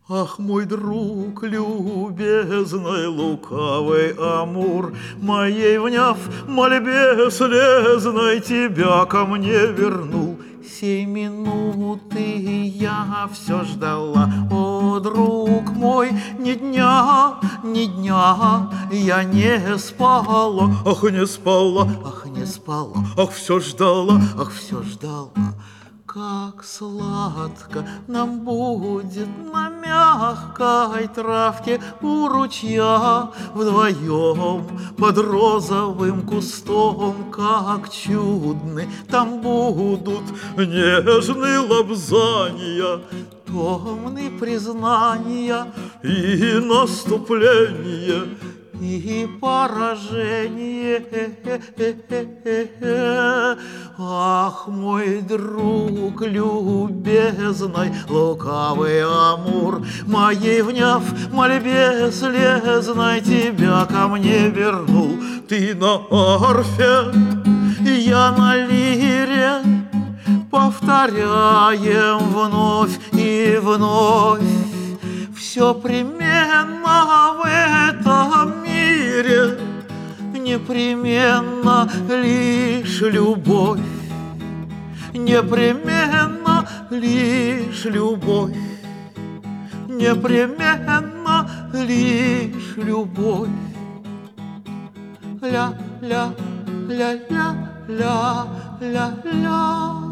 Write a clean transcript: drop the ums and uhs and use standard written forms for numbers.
Ах, мой друг, любезный, лукавый Амур, моей вняв мольбе слезной тебя ко мне вернул. Сей минуты я все ждала, о, друг мой, ни дня я не спала. Ах, не спала, ах, не спала, ах, все ждала, ах, все ждала. Как сладко нам будет на мягкой травке у ручья вдвоем под розовым кустом, как чудны там будут нежные лобзания, томны признания и наступление, и поражение. Ах, мой друг любезный, лукавый Амур, моей вняв мольбе слезной тебя ко мне вернул. Ты на арфе, я на лире, повторяем вновь и вновь. Все применно в этом мире, непременно лишь любовь, непременно лишь любовь, непременно лишь любовь. Ля-ля, ля-ля, ля-ля-ля.